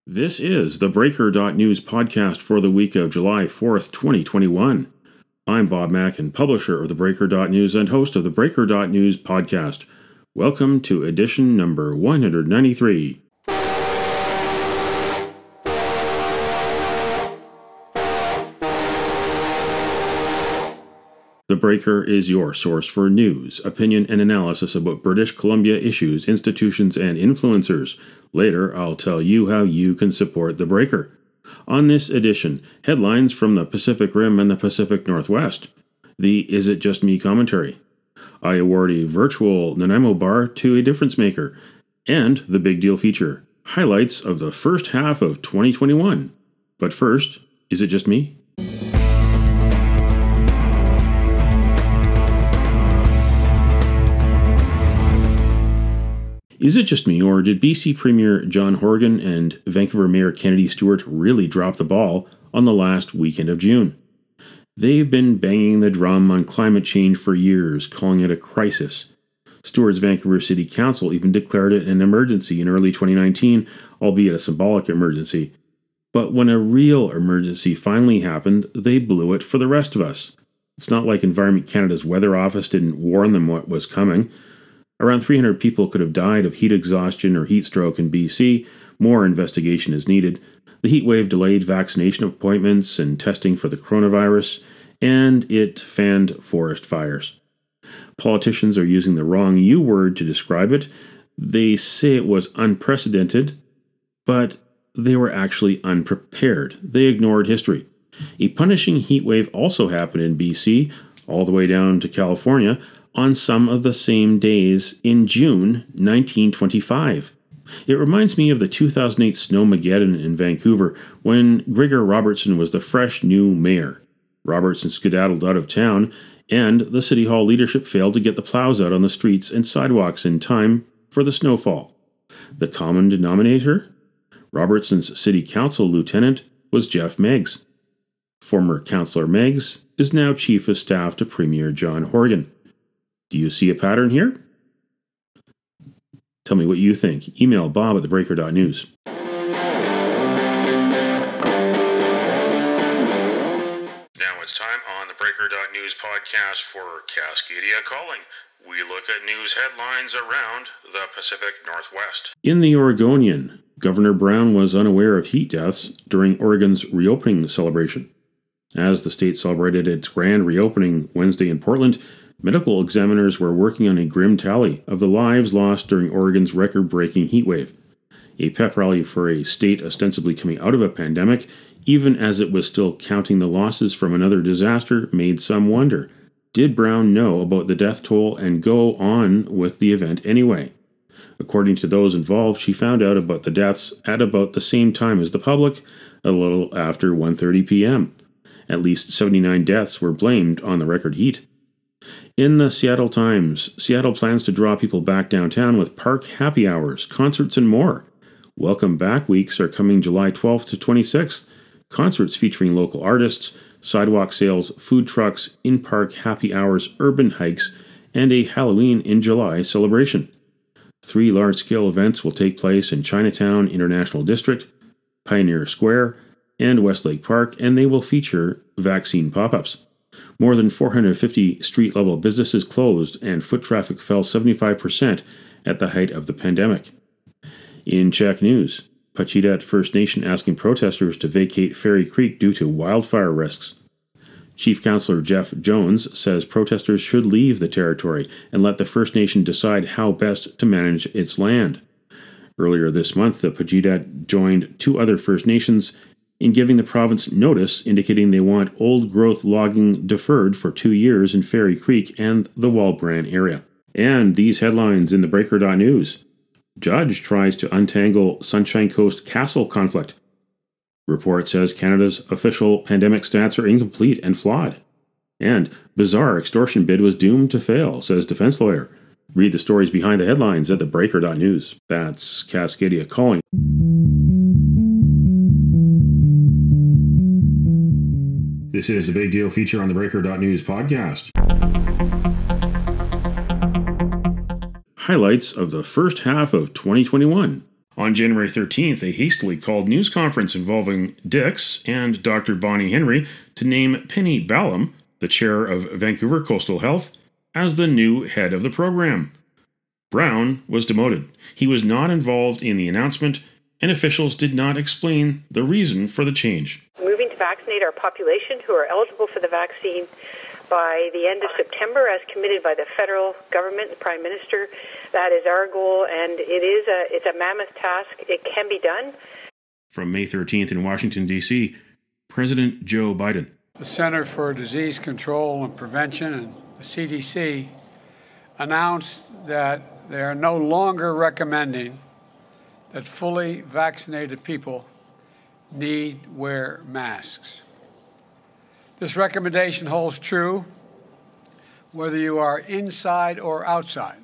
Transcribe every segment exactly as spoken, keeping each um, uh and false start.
This is the Breaker dot news podcast for the week of July fourth, twenty twenty-one. I'm Bob Mackin, publisher of the Breaker dot news and host of the Breaker dot news podcast. Welcome to edition number one hundred ninety-three. The Breaker is your source for news, opinion, and analysis about British Columbia issues, institutions, and influencers. Later, I'll tell you how you can support The Breaker. On this edition, headlines from the Pacific Rim and the Pacific Northwest. The Is It Just Me commentary. I award a virtual Nanaimo bar to a difference maker. And the Big Deal feature. Highlights of the first half of twenty twenty-one. But first, is it just me? Is it just me, or did B C Premier John Horgan and Vancouver Mayor Kennedy Stewart really drop the ball on the last weekend of June? They've been banging the drum on climate change for years, calling it a crisis. Stewart's Vancouver City Council even declared it an emergency in early twenty nineteen, albeit a symbolic emergency. But when a real emergency finally happened, they blew it for the rest of us. It's not like Environment Canada's weather office didn't warn them what was coming. Around three hundred people could have died of heat exhaustion or heat stroke in B C. More investigation is needed. The heat wave delayed vaccination appointments and testing for the coronavirus, and it fanned forest fires. Politicians are using the wrong U word to describe it. They say it was unprecedented, but they were actually unprepared. They ignored history. A punishing heat wave also happened in B C, all the way down to California, on some of the same days in June nineteen twenty-five. It reminds me of the two thousand eight Snowmageddon in Vancouver when Gregor Robertson was the fresh new mayor. Robertson skedaddled out of town, and the City Hall leadership failed to get the plows out on the streets and sidewalks in time for the snowfall. The common denominator? Robertson's City Council lieutenant was Jeff Meggs. Former Councillor Meggs is now Chief of Staff to Premier John Horgan. Do you see a pattern here? Tell me what you think. Email Bob at the Breaker dot news. Now it's time on the Breaker dot news podcast for Cascadia Calling. We look at news headlines around the Pacific Northwest. In the Oregonian, Governor Brown was unaware of heat deaths during Oregon's reopening celebration. As the state celebrated its grand reopening Wednesday in Portland, medical examiners were working on a grim tally of the lives lost during Oregon's record-breaking heat wave. A pep rally for a state ostensibly coming out of a pandemic, even as it was still counting the losses from another disaster, made some wonder. Did Brown know about the death toll and go on with the event anyway? According to those involved, she found out about the deaths at about the same time as the public, a little after one thirty p.m. At least seventy-nine deaths were blamed on the record heat. In the Seattle Times, Seattle plans to draw people back downtown with park happy hours, concerts, and more. Welcome Back weeks are coming July twelfth to twenty-sixth. Concerts featuring local artists, sidewalk sales, food trucks, in-park happy hours, urban hikes, and a Halloween in July celebration. Three large-scale events will take place in Chinatown International District, Pioneer Square, and Westlake Park, and they will feature vaccine pop-ups. More than four hundred fifty street-level businesses closed, and foot traffic fell seventy-five percent at the height of the pandemic. In Czech news, Pachidat First Nation asking protesters to vacate Fairy Creek due to wildfire risks. Chief Councillor Jeff Jones says protesters should leave the territory and let the First Nation decide how best to manage its land. Earlier this month, the Pachidat joined two other First Nations in giving the province notice indicating they want old-growth logging deferred for two years in Fairy Creek and the Walbrand area. And these headlines in the Breaker dot news. Judge tries to untangle Sunshine Coast Castle conflict. Report says Canada's official pandemic stats are incomplete and flawed. And bizarre extortion bid was doomed to fail, says defense lawyer. Read the stories behind the headlines at the Breaker dot news. That's Cascadia Calling. This is the Big Deal feature on the Breaker dot news podcast. Highlights of the first half of twenty twenty-one. On On January thirteenth, a hastily called news conference involving Dix and Doctor Bonnie Henry to name Penny Ballum, the chair of Vancouver Coastal Health, as the new head of the program. Brown was demoted. He was not involved in the announcement, and officials did not explain the reason for the change. Moving to vaccinate our population who are eligible for the vaccine by the end of September, as committed by the federal government, the Prime Minister. That is our goal, and it is a it's a mammoth task. It can be done. From May thirteenth in Washington, D C, President Joe Biden. The Center for Disease Control and Prevention and the C D C announced that they are no longer recommending that fully vaccinated people need wear masks. This recommendation holds true whether you are inside or outside.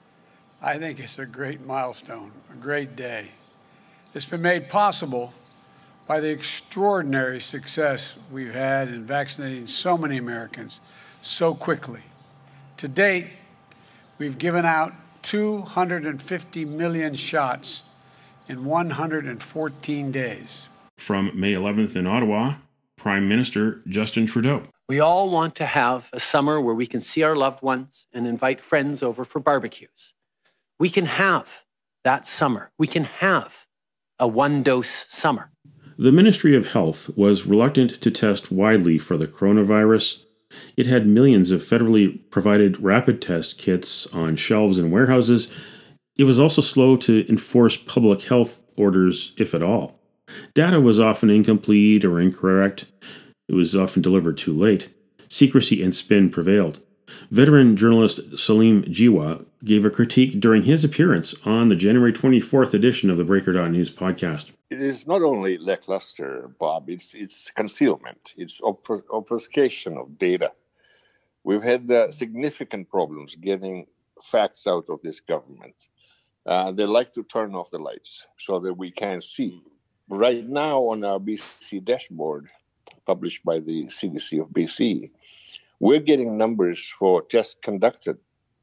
I think it's a great milestone, a great day. It's been made possible by the extraordinary success we've had in vaccinating so many Americans so quickly. To date, we've given out two hundred fifty million shots in one hundred fourteen days. From May eleventh in Ottawa, Prime Minister Justin Trudeau. We all want to have a summer where we can see our loved ones and invite friends over for barbecues. We can have that summer. We can have a one-dose summer. The Ministry of Health was reluctant to test widely for the coronavirus. It had millions of federally provided rapid test kits on shelves in warehouses. It was also slow to enforce public health orders, if at all. Data was often incomplete or incorrect. It was often delivered too late. Secrecy and spin prevailed. Veteran journalist Salim Jiwa gave a critique during his appearance on the January twenty-fourth edition of the Breaker dot News podcast. It is not only lackluster, Bob, it's it's concealment, it's obfus- obfuscation of data. We've had uh, significant problems getting facts out of this government. Uh, they like to turn off the lights so that we can't see. Right now on our B C dashboard, published by the C D C of B C, we're getting numbers for tests conducted.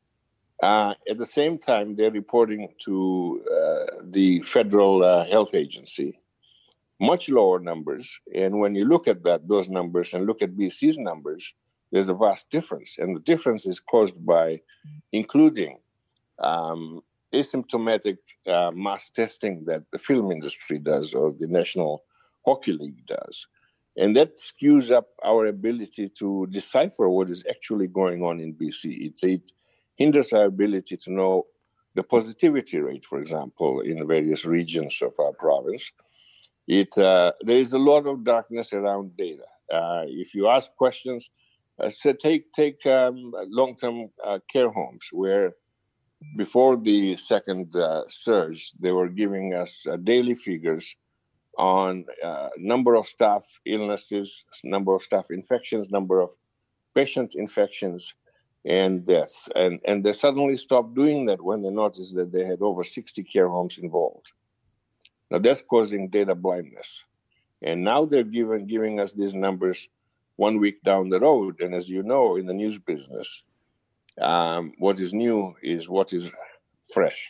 Uh, at the same time, they're reporting to uh, the Federal uh, Health Agency much lower numbers. And when you look at that, those numbers and look at B C's numbers, there's a vast difference. And the difference is caused by including um, asymptomatic uh, mass testing that the film industry does or the National Hockey League does. And that skews up our ability to decipher what is actually going on in B C. It, it hinders our ability to know the positivity rate, for example, in various regions of our province. It uh, there is a lot of darkness around data. Uh, if you ask questions, uh, so take, take um, long-term uh, care homes where before the second uh, surge, they were giving us uh, daily figures on uh, number of staff illnesses, number of staff infections, number of patient infections, and deaths. And, and they suddenly stopped doing that when they noticed that they had over sixty care homes involved. Now that's causing data blindness. And now they're giving, giving us these numbers one week down the road. And as you know, in the news business, Um, what is new is what is fresh.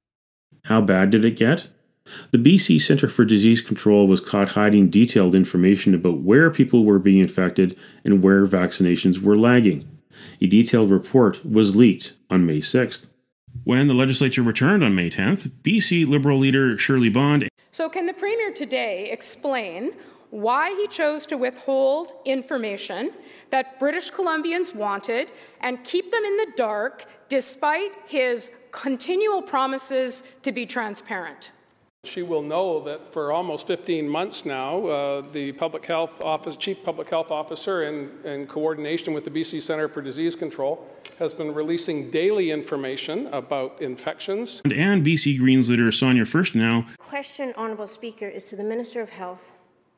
How bad did it get? The B C Centre for Disease Control was caught hiding detailed information about where people were being infected and where vaccinations were lagging. A detailed report was leaked on May sixth. When the legislature returned on May tenth, B C Liberal leader Shirley Bond. So can the Premier today explain why he chose to withhold information that British Columbians wanted and keep them in the dark despite his continual promises to be transparent? She will know that for almost fifteen months now, uh, the public health office, chief public health officer, in, in coordination with the B C Centre for Disease Control, has been releasing daily information about infections. And, and B C Greens leader Sonia Furstenau. Question, Honourable Speaker, is to the Minister of Health.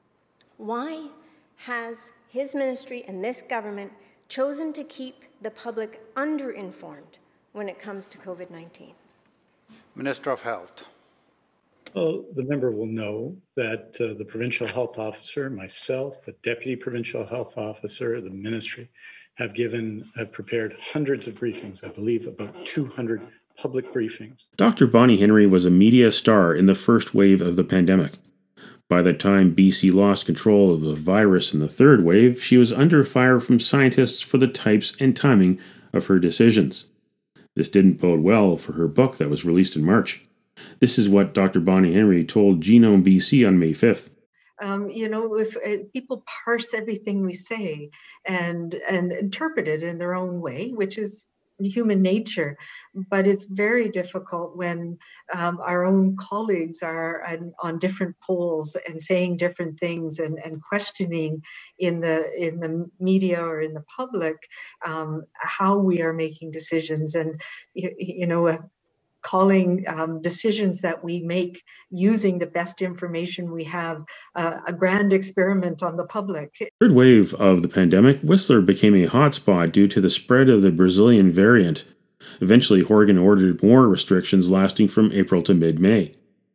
Why has his ministry and this government chosen to keep the public underinformed when it comes to COVID nineteen? Minister of Health. Well, the member will know that uh, the provincial health officer, myself, the deputy provincial health officer, the ministry, have given, have prepared hundreds of briefings, I believe about two hundred public briefings. Doctor Bonnie Henry was a media star in the first wave of the pandemic. By the time B C lost control of the virus in the third wave, she was under fire from scientists for the types and timing of her decisions. This didn't bode well for her book that was released in March. This is what Doctor Bonnie Henry told Genome B C on May fifth. Um, you know, if uh, people parse everything we say and and interpret it in their own way, which is human nature, but it's very difficult when um, our own colleagues are on, on different poles and saying different things and, and questioning in the in the media or in the public um, how we are making decisions, and you, you know. Uh, calling um, decisions that we make using the best information we have uh, a grand experiment on the public. Third wave of the pandemic, Whistler became a hotspot due to the spread of the Brazilian variant. Eventually, Horgan ordered more restrictions lasting from April to mid-May.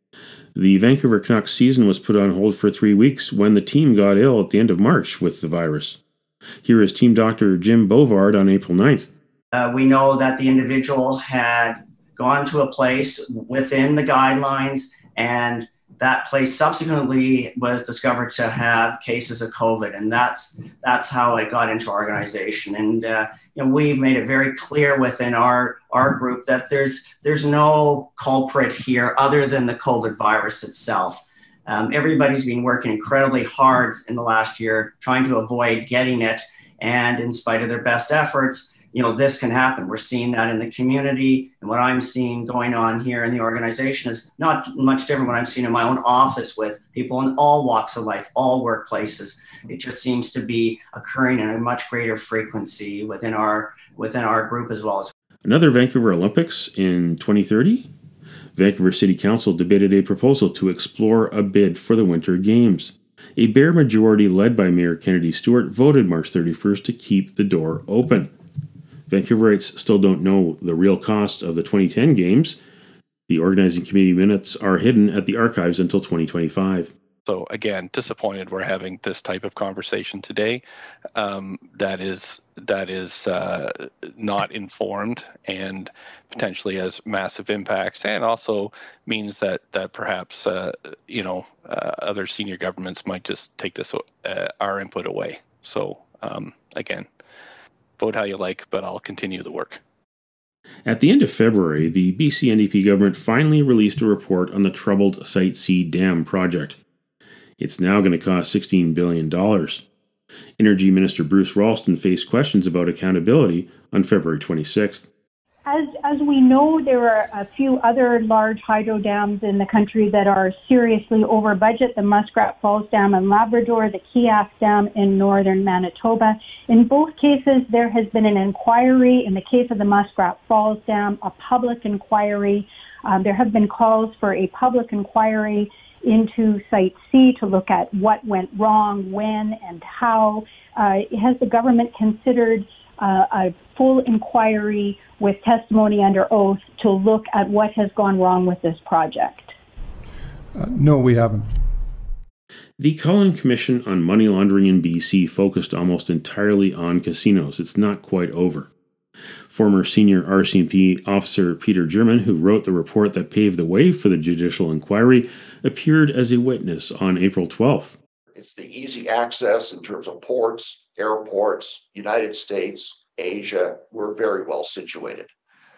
The Vancouver Canucks season was put on hold for three weeks when the team got ill at the end of March with the virus. Here is team doctor Jim Bovard on April ninth. Uh, we know that the individual had gone to a place within the guidelines, and that place subsequently was discovered to have cases of COVID, and that's that's how it got into our organization. And uh, you know, we've made it very clear within our our group that there's there's no culprit here other than the COVID virus itself. Um, everybody's been working incredibly hard in the last year trying to avoid getting it, and in spite of their best efforts, you know, this can happen. We're seeing that in the community, and what I'm seeing going on here in the organization is not much different what I'm seeing in my own office with people in all walks of life, all workplaces. It just seems to be occurring in a much greater frequency within our within our group as well. Another Vancouver Olympics in twenty thirty? Vancouver City Council debated a proposal to explore a bid for the Winter Games. A bare majority led by Mayor Kennedy Stewart voted March thirty-first to keep the door open. Vancouverites still don't know the real cost of the twenty ten games. The organizing committee minutes are hidden at the archives until twenty twenty-five. So again, disappointed we're having this type of conversation today. Um, that is that is uh, not informed and potentially has massive impacts, and also means that that perhaps uh, you know uh, other senior governments might just take this uh, our input away. So um, again. Vote how you like, but I'll continue the work. At the end of February, the B C N D P government finally released a report on the troubled Site C Dam project. It's now going to cost sixteen billion dollars. Energy Minister Bruce Ralston faced questions about accountability on February twenty-sixth. As, as we know, there are a few other large hydro dams in the country that are seriously over budget, the Muskrat Falls Dam in Labrador, the Keeyack Dam in northern Manitoba. In both cases, there has been an inquiry. In the case of the Muskrat Falls Dam, a public inquiry. Um, there have been calls for a public inquiry into Site C to look at what went wrong, when, and how. Uh, has the government considered uh, a full inquiry with testimony under oath to look at what has gone wrong with this project? Uh, no, we haven't. The Cullen Commission on Money Laundering in B C focused almost entirely on casinos. It's not quite over. Former senior R C M P officer Peter German, who wrote the report that paved the way for the judicial inquiry, appeared as a witness on April twelfth. It's the easy access in terms of ports, airports, United States, Asia. We're very well situated.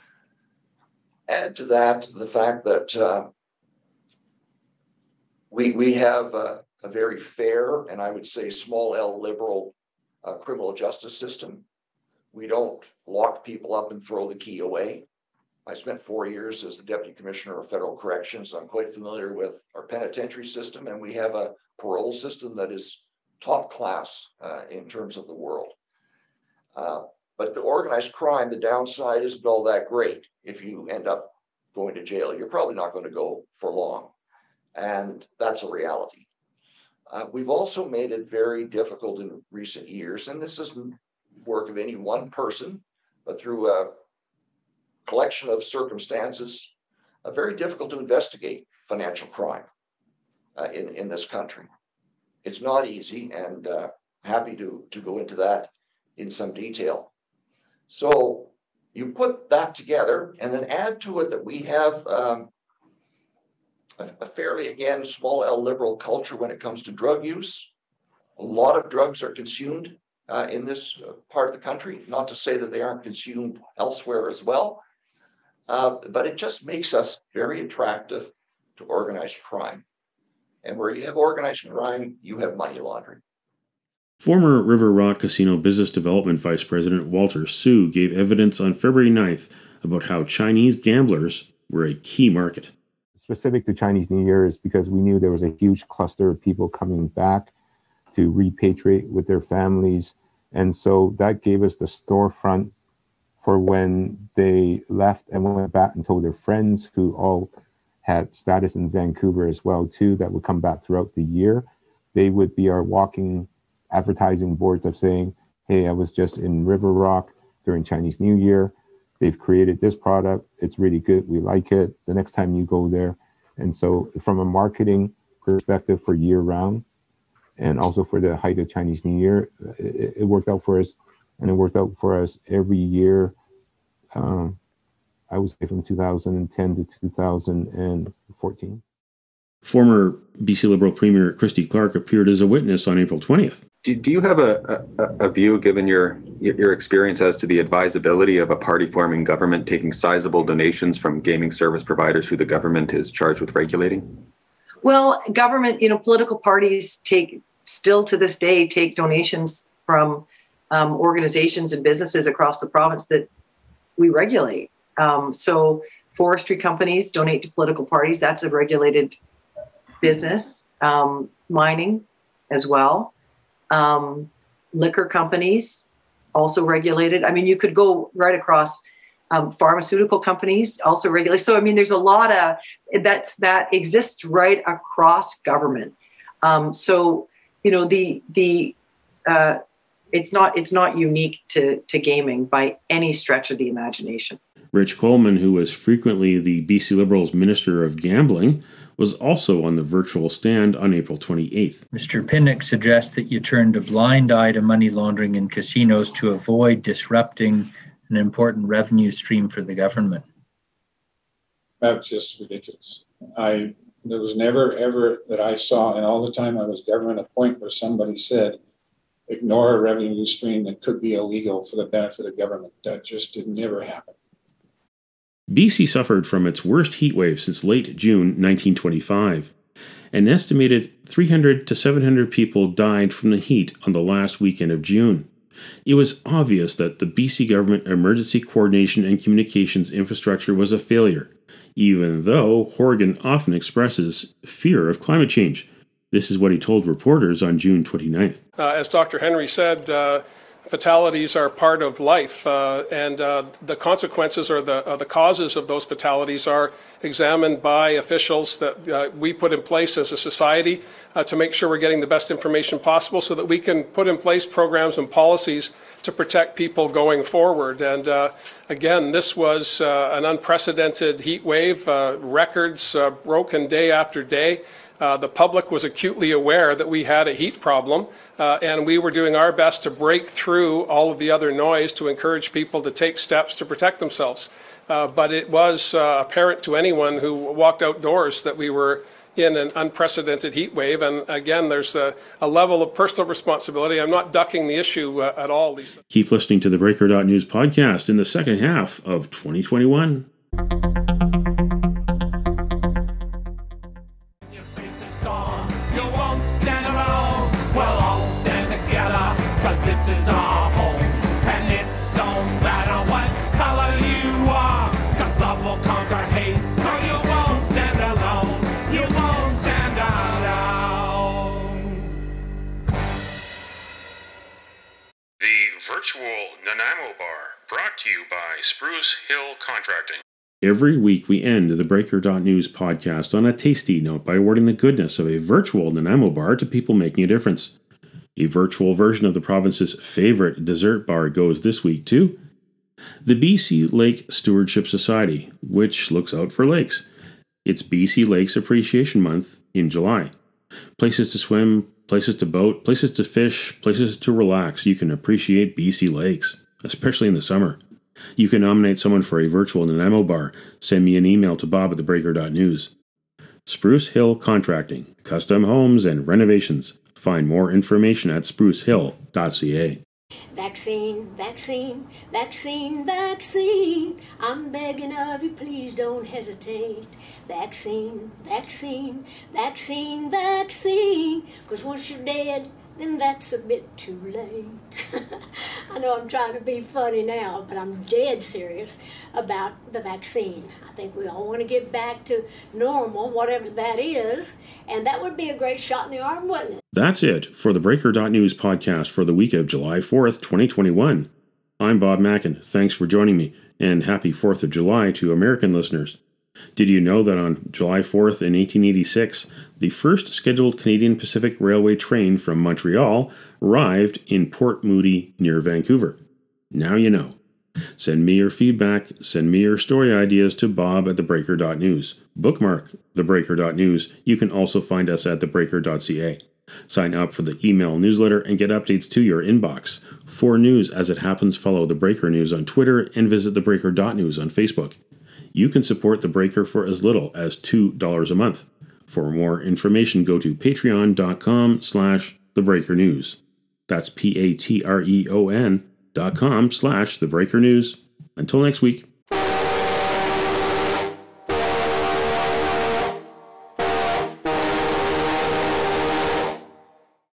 Add to that the fact that uh, we, we have a, a very fair and I would say small L liberal uh, criminal justice system. We don't lock people up and throw the key away. I spent four years as the Deputy Commissioner of Federal Corrections. I'm quite familiar with our penitentiary system, and we have a parole system that is top class uh, in terms of the world. Uh, but the organized crime, the downside isn't all that great. If you end up going to jail, you're probably not going to go for long. And that's a reality. Uh, we've also made it very difficult in recent years, and this isn't work of any one person, but through a collection of circumstances, uh, very difficult to investigate financial crime uh, in, in this country. It's not easy, and uh, happy to, to go into that in some detail. So, You put that together and then add to it that we have um, a, a fairly, again, small L liberal culture when it comes to drug use. A lot of drugs are consumed uh, in this part of the country, not to say that they aren't consumed elsewhere as well, uh, but it just makes us very attractive to organized crime. And where you have organized crime, you have money laundering. Former River Rock Casino Business Development Vice President Walter Su gave evidence on February ninth about how Chinese gamblers were a key market. Specific to Chinese New Year is because we knew there was a huge cluster of people coming back to repatriate with their families. And so that gave us the storefront for when they left and went back and told their friends who all had status in Vancouver as well too, that would come back throughout the year. They would be our walking advertising boards of saying, hey, I was just in River Rock during Chinese New Year. They've created this product. It's really good. We like it. The next time you go there. And so from a marketing perspective for year round, and also for the height of Chinese New Year, it, it worked out for us. And it worked out for us every year. Um, I would say from two thousand ten to two thousand fourteen. Former B C Liberal Premier Christy Clark appeared as a witness on April twentieth. Do, do you have a, a, a view, given your your experience, as to the advisability of a party-forming government taking sizable donations from gaming service providers who the government is charged with regulating? Well, government, you know, political parties take, still to this day, take donations from um, organizations and businesses across the province that we regulate. Um, so forestry companies donate to political parties. That's a regulated business. Um, mining as well. Um, liquor companies, also regulated. I mean, you could go right across. Um, pharmaceutical companies, also regulated. So, I mean, there's a lot of that's that exists right across government. Um, so, you know, the the uh, it's not it's not unique to to gaming by any stretch of the imagination. Rich Coleman, who was frequently the B C Liberals Minister of Gambling, was also on the virtual stand on April twenty-eighth. Mister Pinnock suggests that you turned a blind eye to money laundering in casinos to avoid disrupting an important revenue stream for the government. That's just ridiculous. I there was never ever that I saw in all the time I was government a point where somebody said, ignore a revenue stream that could be illegal for the benefit of government. That just did never happen. B C suffered from its worst heat wave since late June nineteen twenty-five. An estimated three hundred to seven hundred people died from the heat on the last weekend of June. It was obvious that the B C government emergency coordination and communications infrastructure was a failure, even though Horgan often expresses fear of climate change. This is what he told reporters on June twenty-ninth. Uh, as Doctor Henry said, uh, fatalities are part of life, uh, and uh, the consequences or the, uh, the causes of those fatalities are examined by officials that uh, we put in place as a society uh, to make sure we're getting the best information possible so that we can put in place programs and policies to protect people going forward. And uh, again, this was uh, an unprecedented heat wave, uh, records uh, broken day after day. Uh, the public was acutely aware that we had a heat problem, uh, and we were doing our best to break through all of the other noise to encourage people to take steps to protect themselves. Uh, but it was uh, apparent to anyone who walked outdoors that we were in an unprecedented heat wave. And again, there's a, a level of personal responsibility. I'm not ducking the issue uh, at all, Lisa. Keep listening to the Breaker dot News podcast in the second half of twenty twenty-one. This is our home, and it don't matter what color you are, cause love will conquer hate, so you won't stand alone, you won't stand alone. The virtual Nanaimo Bar, brought to you by Spruce Hill Contracting. Every week we end the Breaker dot News podcast on a tasty note by awarding the goodness of a virtual Nanaimo bar to people making a difference. A virtual version of the province's favorite dessert bar goes this week to the B C Lake Stewardship Society, which looks out for lakes. It's B C Lakes Appreciation Month in July. Places to swim, places to boat, places to fish, places to relax. You can appreciate B C lakes, especially in the summer. You can nominate someone for a virtual Nanaimo bar. Send me an email to bob at the breaker dot news. Spruce Hill Contracting, custom homes and renovations. Find more information at spruce hill dot c a. Vaccine, vaccine, vaccine, vaccine. I'm begging of you, please don't hesitate. Vaccine, vaccine, vaccine, vaccine. Because once you're dead, then that's a bit too late. I know I'm trying to be funny now, but I'm dead serious about the vaccine. I think we all want to get back to normal, whatever that is, and that would be a great shot in the arm, wouldn't it? That's it for the breaker dot news podcast for the week of July fourth, twenty twenty-one. I'm Bob Mackin. Thanks for joining me, and happy fourth of July to American listeners. Did you know that on July fourth in eighteen eighty-six, the first scheduled Canadian Pacific Railway train from Montreal arrived in Port Moody near Vancouver? Now you know. Send me your feedback, send me your story ideas to bob at the breaker dot news. Bookmark the breaker dot news. You can also find us at the breaker dot c a. Sign up for the email newsletter and get updates to your inbox. For news as it happens, follow The Breaker News on Twitter and visit the breaker dot news on Facebook. You can support The Breaker for as little as two dollars a month. For more information, go to patreon dot com slash the breaker news. That's P A T R E O N dot com slash the breaker news. Until next week.